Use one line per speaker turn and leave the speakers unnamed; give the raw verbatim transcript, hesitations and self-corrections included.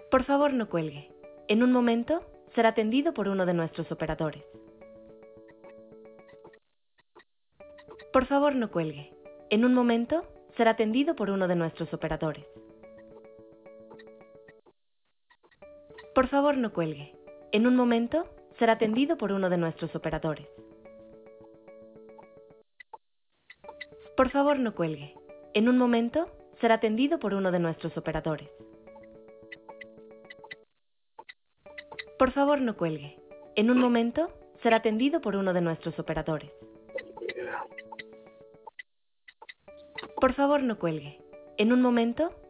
Por favor, no cuelgue. En un momento será atendido por uno de nuestros operadores. Por favor, no cuelgue. En un momento será atendido por uno de nuestros operadores. Por favor, no cuelgue. En un momento será atendido por uno de nuestros operadores. Por favor, no cuelgue. En un momento será atendido por uno de nuestros operadores. Por favor, no cuelgue. En un momento será atendido por uno de nuestros operadores. Por favor, no cuelgue. En un momento